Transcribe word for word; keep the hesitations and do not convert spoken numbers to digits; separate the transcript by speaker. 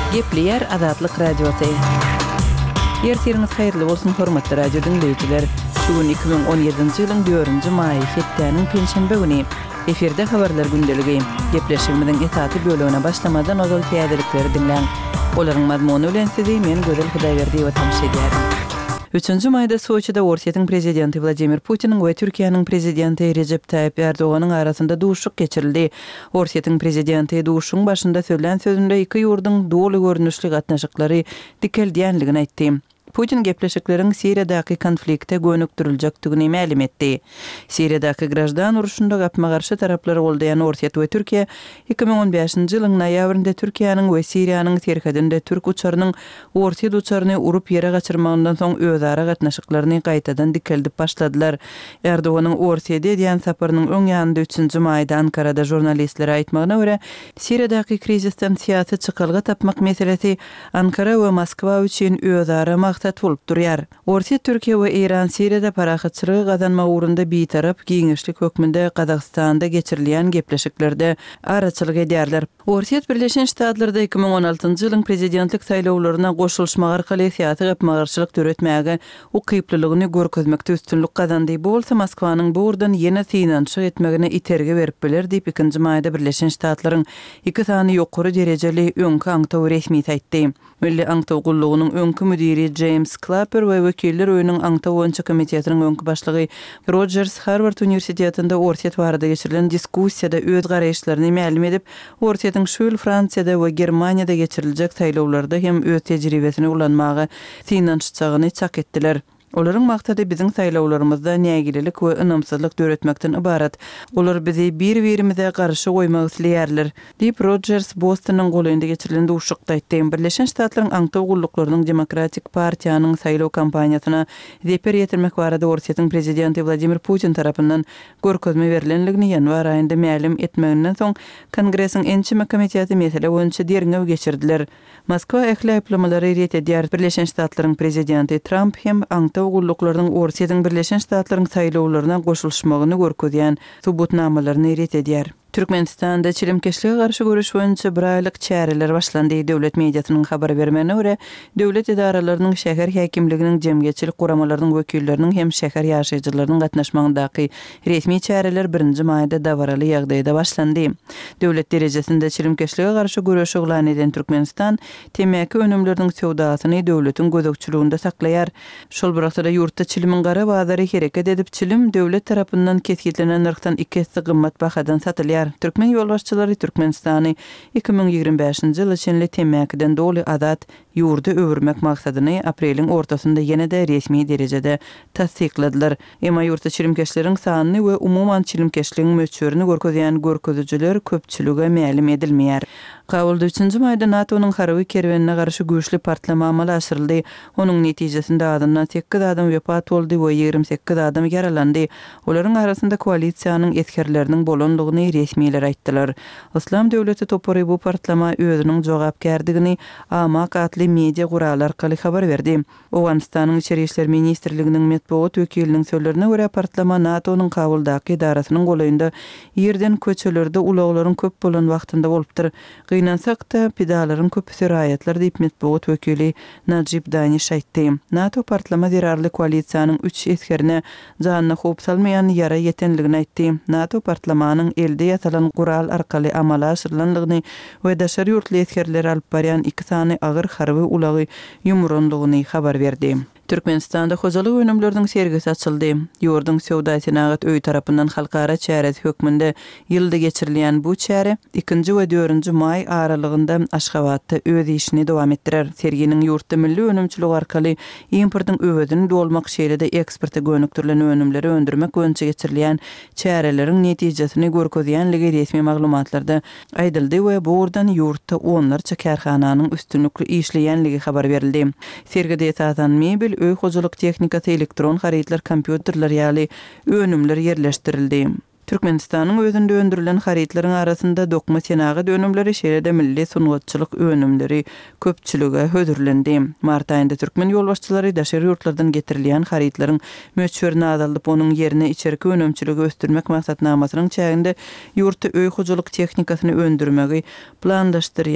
Speaker 1: Gepleyer Azatlyk Radiosu. Ertiriniz hayırlı bolsun hormatly radio dinleýijiler. Bugün iki bin on ýedinji ýylyň dördünji maý hetdäniň penşenbe güni. Eferde habarlar gündeligi. Gepleşigimiziň etaty bölügine başlamadan ozal täzelikleri dinleň. Olaryň mazmuny bilen sizi men Gözel Hudaýberdiýew tanış edýärim. üçünji maýda Soçyda Orsiýetiň prezidenti Vladimir Putiniň we Türkiýanyň prezidenti Recep Tayyip Erdoğanyň arasynda duşuk geçirildi. Orsiýetiň prezidenti duşuň başynda söýlen sözünde iki ýurduň dolu görnüşli gatnaşyklary dikeldiýänligini aýtdy. Putin gepleşikleriň Siriýadaky konflikte gönükdüriljekdigini ma'lum etdi. Siriýadaky grajdan uruşynda gapma garşy taraplary boldaýan Orsiýet we Türkiýe iki bin on beşinji ýylyň noýabrynda Türkiýanyň we Siriýanyň terhadinde türk uçarynyň Orsiýet uçaryny urup ýere gaçyrmagyndan soň özara gatnaşyklaryny gaýtadan dikeldip başladylar. Erdoganyň Orsiýede diýen saparynyň öň ýanynda üçünji maýda Ankarada jurnalistlere aýtmagyna görä, Siriýadaky krizisden syýasy çykalga tapmak meselesi Ankara we Moskwa üçin özara maksat bolup durýar. Orsiýet, Türkiýe we Iran Siriýada parahatçylygy gazanma ugrunda bitarap giňişlik hökmünde Kazakstanda geçirilýän gepleşiklerde araçylyk edýärler. Orsiýet Birleşen Ştatlarynda iki bin on altynjy ýylyň prezidentlik saýlawlaryna goşulşmak arkaly syýasy gapmagarçylyk döretmäge ukyplylygyny görkezmekde üstünlük gazandy. Bu bolsa Moskwanyň bu urdan ýene synançyk etmegine iterge berip biler diýip ikinji maýda Birleşen Ştatlaryň iki sany ýokary derejeli öňkü aňtaw resmi aýtdy. Milli aňtaw gullugynyň öňkü müdiri James Clapper we wekiller öýüniň aňtaw boýunça komitetiniň öňkü başlygy Rogers Harvard Universitetinde Orsiýet barada geçirilen diskussiýada öz garaýşlaryny ma'lum edip, Orsiýetiň şu ýyl Fransiýada we Germaniýada geçiriljek saýlawlarda hem öz tejribesini ulanmagy synançygyny çak etdiler. Olaryň maksady biziň saýlawlarymyzda nägililik we ynamsızlyk döretmekden ibarat. Olar bizi bir-birimize garşy goýmak isleýärler, diýip Rogers Bostonyň goýunda geçirilen duşukda aýtdy. Birleşen Ştatlaryň aňtaw gulluklarının Demokratik Partiýanyň saýlaw kampaniýasyna zeper ýetirmek barada Orsiýetiň prezidenti Vladimir Putin tarapyndan görkezme berilenligini ýanwar aýynda ma'lum etmeginden soň Kongresiň ençime komiteti mesele boýunça derňew geçirdiler. Moskwa ähli ret edýär. Birleşen Ştatlaryň prezidenti Trump hem aňtaw gulluklarının Orsiýetiň Birleşen Ştatlaryň saýlawlaryna goşulşmagyny görkezýän subutnamalaryny ret edýär. Türkmenistanda çilimkeşlige garşy görüş boýunça bir aýlyk çäreler başlandy. Döwlet mediasynyň habar bermegine görä, döwlet edaralarynyň şäher häkimliginiň jemgyýetçilik guramalarynyň wekilleriniň hem şäher ýaşaýjylarynyň gatnaşmagyndaky resmi çäreler birinji maýda dawaraly ýagdaýda başlandy. Döwlet derejesinde çilimkeşlige garşy görüş oglan eden Türkmenistan temäki önümleriniň sowdasyny döwletiň gözegçiliginde saklaýar. Şol birasda ýurtda çilimin gara bazary hereket edip çilim döwlet tarapyndan keskitlenen narxdan iki hisse gymmat bahadan satylýar. Türkmen ýolbaşçylary Türkmenistany iki bin ýigirme beşinji ýyl içinde temäkiden doly adat ýurda öwürmek maksadyny apreliň ortasynda ýene-de resmi derejede tasdikladylar. Emma ýurtda çilimkeşleriň sanyny we umumyň çilimkeşligiň möçürini görkezýän görkezüjiler köpçülüge ma'lum edilmeýär. Kabulda üçünji maýda NATO'nyň harby kerwenine garşy güýçli partlama amaly aşyryldy. Onuň netijesinde adamdan sekiz adam wepat boldy we ýigirme sekiz adam yaralandy. Olaryň arasynda koalisiýanyň etkerleriniň bolandygyny resmiler aýtdylar. Islam döwleti topary bu partlama özüniň jogapkärdigini amak atly media guraly arkaly habar berdi. Owganistanyň içeri işler ministrliginiň metbuat wekiliniň sözlerine görä partlama NATO'nyň Kabuldaky idarasynyň goýunda ýerden köçelerde ulaglaryň köp bolan wagtynda bolupdyr. Gynansak da pedalaryň köp siraýatlar diýip metbuat wekili Najib Danish aýtdy. NATO partlama derarly koalisiýanyň üç etkerine janyna hop salmaýan ýara ýetenligini aýtdy. NATO partlamanyň elde ýatalan gural arkaly amala aşyrylanlygyny we daşary ýurtly etkerler alyp barýan iki sany agyr harby ulagy ýumrandygyny habar berdi. Türkmenistanda hojalyk önümleriniň sergisi açyldy. Ýurdun sowda senagat öý tarapyndan halkara çäret hökmünde ýylda geçirilýän bu çäre ikinji we dördünji maý aralygynda Aşgabatda öz işini dowam etdirer. Serginiň ýurtda milli önümçilik arkaly importyň öwedini dolmak şeýlede eksporta gönüktirilen önümleri öndürmek boýunça geçirilýän çäreleriň netijesini görkezýänligi resmi maglumatlarda aýdyldy we bu urdan ýurtda onlarça kärhananyň üstünlikli işleýänligi habar berildi. Sergide ýetadan mebil öý hojalyk tehnikasy, elektron haritler, kompýuterler ýaly önümler ýerleşdirildi. Türkmenistanyň özünde öndürilen haritleriň arasynda dokma senagy dönümleri şeýle milli sungatçylyk önümleri köpçülüge hödürlendi. Mart aýynda türkmen ýolbaşçylary daşary ýurtlardan getirilýän haritlaryň möçberini azalyp onuň ýerine içerki önümçiligi östürmek maksatnamasynyň çäginde ýurtda öý hojalyk tehnikasyny öndürmegi planlaşdyrýar.